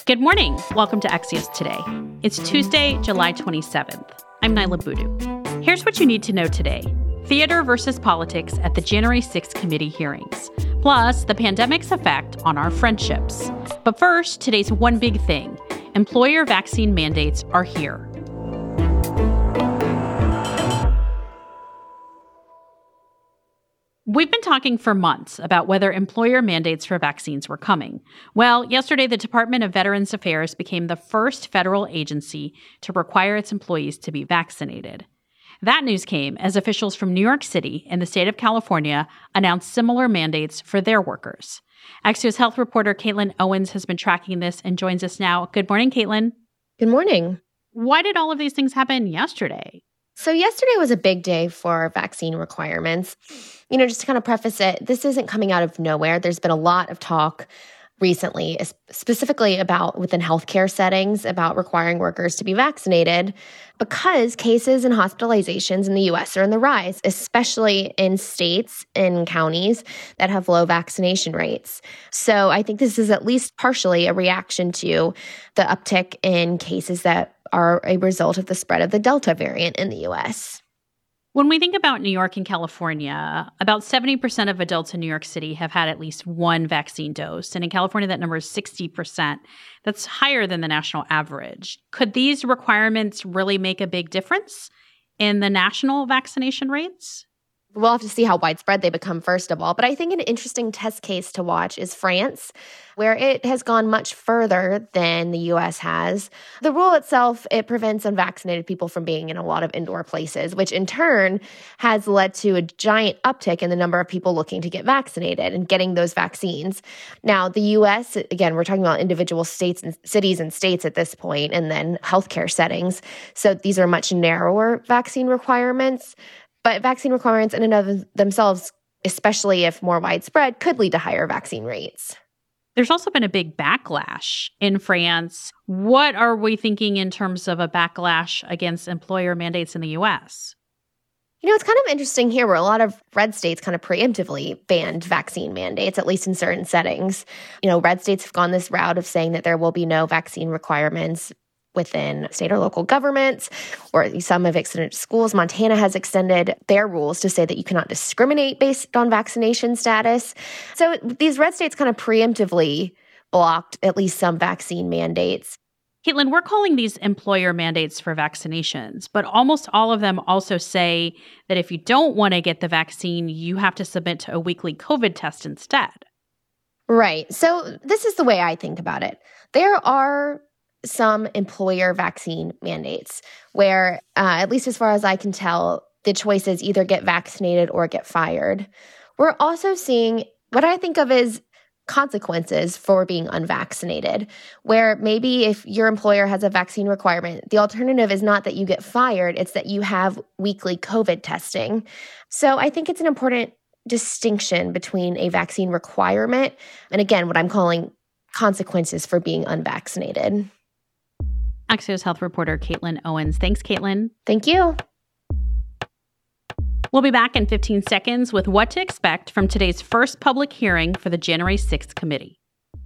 Good morning. Welcome to Axios Today. It's Tuesday, July 27th. I'm Nyla Boodoo. Here's what you need to know today. Theater versus politics at the January 6th committee hearings. Plus, the pandemic's effect on our friendships. But first, today's one big thing. Employer vaccine mandates are here. We've been talking for months about whether employer mandates for vaccines were coming. Well, yesterday, the Department of Veterans Affairs became the first federal agency to require its employees to be vaccinated. That news came as officials from New York City and the state of California announced similar mandates for their workers. Axios health reporter Caitlin Owens has been tracking this and joins us now. Good morning, Caitlin. Good morning. Why did all of these things happen yesterday? So yesterday was a big day for vaccine requirements. Just to kind of preface it, this isn't coming out of nowhere. There's been a lot of talk recently, specifically about within healthcare settings, about requiring workers to be vaccinated because cases and hospitalizations in the U.S. are in the rise, especially in states and counties that have low vaccination rates. So I think this is at least partially a reaction to the uptick in cases that are a result of the spread of the Delta variant in the U.S. When we think about New York and California, about 70% of adults in New York City have had at least one vaccine dose. And in California, that number is 60%. That's higher than the national average. Could these requirements really make a big difference in the national vaccination rates? We'll have to see how widespread they become, first of all. But I think an interesting test case to watch is France, where it has gone much further than the U.S. has. The rule itself, it prevents unvaccinated people from being in a lot of indoor places, which in turn has led to a giant uptick in the number of people looking to get vaccinated and getting those vaccines. Now, the U.S., again, we're talking about individual states and cities and states at this point, and then healthcare settings. So these are much narrower vaccine requirements. But vaccine requirements in and of themselves, especially if more widespread, could lead to higher vaccine rates. There's also been a big backlash in France. What are we thinking in terms of a backlash against employer mandates in the U.S.? It's kind of interesting here where a lot of red states kind of preemptively banned vaccine mandates, at least in certain settings. Red states have gone this route of saying that there will be no vaccine requirements within state or local governments, or some have extended to schools. Montana has extended their rules to say that you cannot discriminate based on vaccination status. So these red states kind of preemptively blocked at least some vaccine mandates. Caitlin, we're calling these employer mandates for vaccinations, but almost all of them also say that if you don't want to get the vaccine, you have to submit to a weekly COVID test instead. Right. So this is the way I think about it. There are some employer vaccine mandates where, at least as far as I can tell, the choice is either get vaccinated or get fired. We're also seeing what I think of as consequences for being unvaccinated, where maybe if your employer has a vaccine requirement, the alternative is not that you get fired, it's that you have weekly COVID testing. So I think it's an important distinction between a vaccine requirement and, again, what I'm calling consequences for being unvaccinated. Axios health reporter Caitlin Owens. Thanks, Caitlin. Thank you. We'll be back in 15 seconds with what to expect from today's first public hearing for the January 6th committee.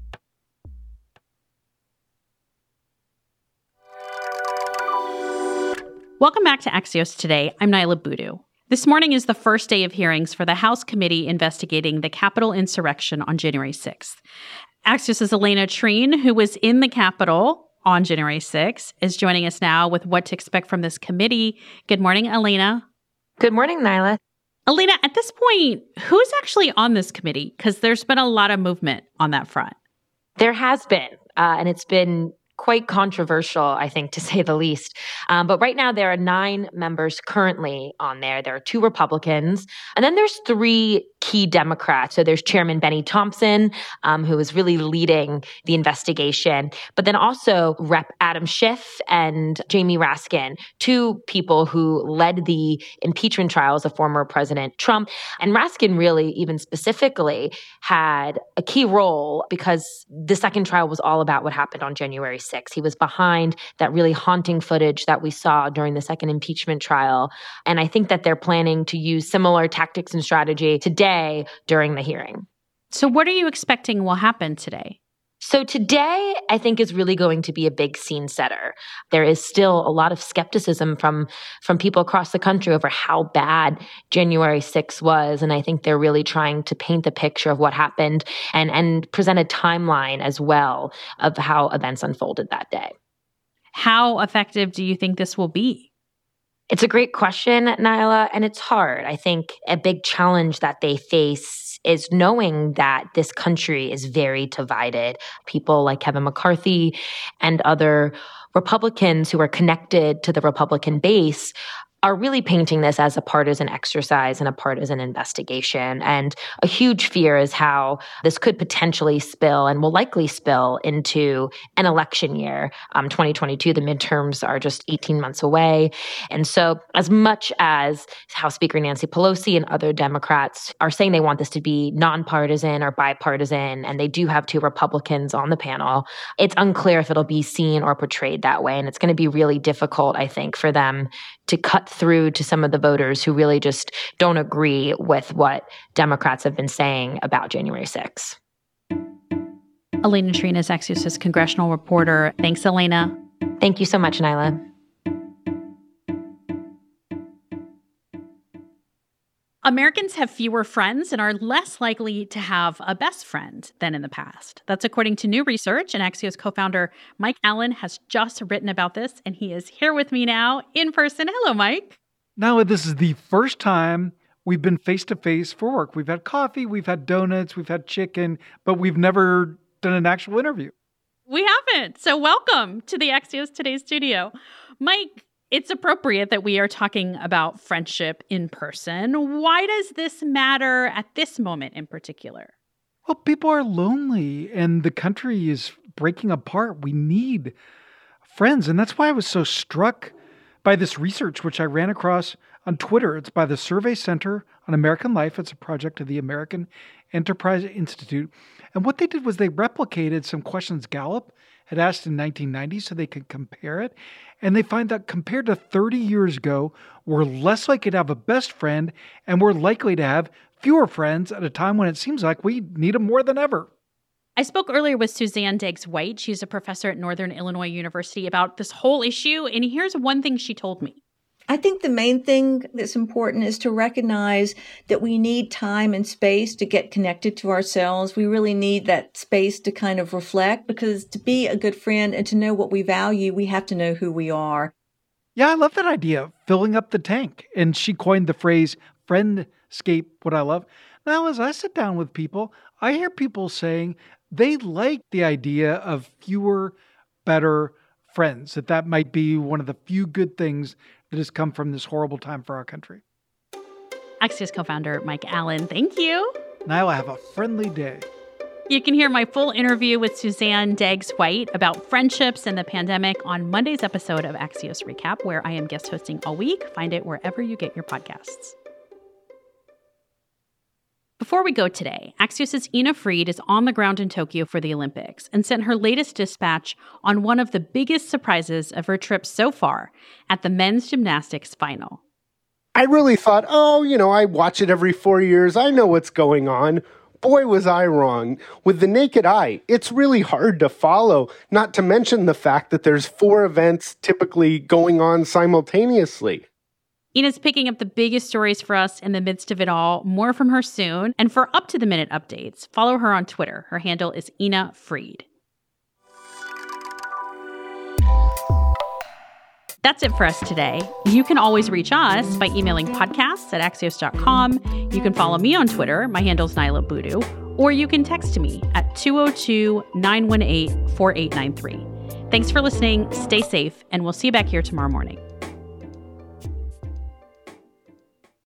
Welcome back to Axios Today. I'm Nyla Boodoo. This morning is the first day of hearings for the House committee investigating the Capitol insurrection on January 6th. Axios' Elena Treen, who was in the Capitol on January 6th, is joining us now with what to expect from this committee. Good morning, Elena. Good morning, Nyla. Elena, at this point, who's actually on this committee? Because there's been a lot of movement on that front. There has been, and it's been quite controversial, I think, to say the least. But right now, there are 9 members currently on there. There are 2 Republicans, and then there's 3 key Democrats. So there's Chairman Benny Thompson, who is really leading the investigation, but then also Rep. Adam Schiff and Jamie Raskin, 2 people who led the impeachment trials of former President Trump. And Raskin really, even specifically, had a key role because the second trial was all about what happened on January 6th. He was behind that really haunting footage that we saw during the second impeachment trial. And I think that they're planning to use similar tactics and strategy today during the hearing. So what are you expecting will happen today? So today, I think, is really going to be a big scene setter. There is still a lot of skepticism from people across the country over how bad January 6th was. And I think they're really trying to paint the picture of what happened and present a timeline as well of how events unfolded that day. How effective do you think this will be? It's a great question, Nyla, and it's hard. I think a big challenge that they face is knowing that this country is very divided. People like Kevin McCarthy and other Republicans who are connected to the Republican base are really painting this as a partisan exercise and a partisan investigation. And a huge fear is how this could potentially spill and will likely spill into an election year. 2022, the midterms are just 18 months away. And so as much as House Speaker Nancy Pelosi and other Democrats are saying they want this to be nonpartisan or bipartisan, and they do have 2 Republicans on the panel, it's unclear if it'll be seen or portrayed that way. And it's going to be really difficult, I think, for them to cut through to some of the voters who really just don't agree with what Democrats have been saying about January 6th. Elena Trina is Axios' congressional reporter. Thanks, Elena. Thank you so much, Nyla. Americans have fewer friends and are less likely to have a best friend than in the past. That's according to new research, and Axios co-founder Mike Allen has just written about this, and he is here with me now in person. Hello, Mike. Now, this is the first time we've been face-to-face for work. We've had coffee, we've had donuts, we've had chicken, but we've never done an actual interview. We haven't. So welcome to the Axios Today studio. Mike, it's appropriate that we are talking about friendship in person. Why does this matter at this moment in particular? Well, people are lonely and the country is breaking apart. We need friends. And that's why I was so struck by this research, which I ran across on Twitter. It's by the Survey Center on American Life. It's a project of the American Enterprise Institute. And what they did was they replicated some questions Gallup had asked in 1990 so they could compare it. And they find that compared to 30 years ago, we're less likely to have a best friend and we're likely to have fewer friends at a time when it seems like we need them more than ever. I spoke earlier with Suzanne Deggs-White. She's a professor at Northern Illinois University about this whole issue. And here's one thing she told me. I think the main thing that's important is to recognize that we need time and space to get connected to ourselves. We really need that space to kind of reflect, because to be a good friend and to know what we value, we have to know who we are. Yeah, I love that idea of filling up the tank. And she coined the phrase friendscape, what I love. Now, as I sit down with people, I hear people saying they like the idea of fewer, better friends, that might be one of the few good things that has come from this horrible time for our country. Axios co-founder Mike Allen, thank you. Nyla, have a friendly day. You can hear my full interview with Suzanne Deggs-White about friendships and the pandemic on Monday's episode of Axios Recap, where I am guest hosting all week. Find it wherever you get your podcasts. Before we go today, Axios' Ina Fried is on the ground in Tokyo for the Olympics and sent her latest dispatch on one of the biggest surprises of her trip so far at the men's gymnastics final. I really thought, I watch it every 4 years. I know what's going on. Boy, was I wrong. With the naked eye, it's really hard to follow, not to mention the fact that there's 4 events typically going on simultaneously. Ina's picking up the biggest stories for us in the midst of it all. More from her soon. And for up-to-the-minute updates, follow her on Twitter. Her handle is Ina Fried. That's it for us today. You can always reach us by emailing podcasts@axios.com. You can follow me on Twitter. My handle's Nyla Boodoo. Or you can text me at 202-918-4893. Thanks for listening. Stay safe, and we'll see you back here tomorrow morning.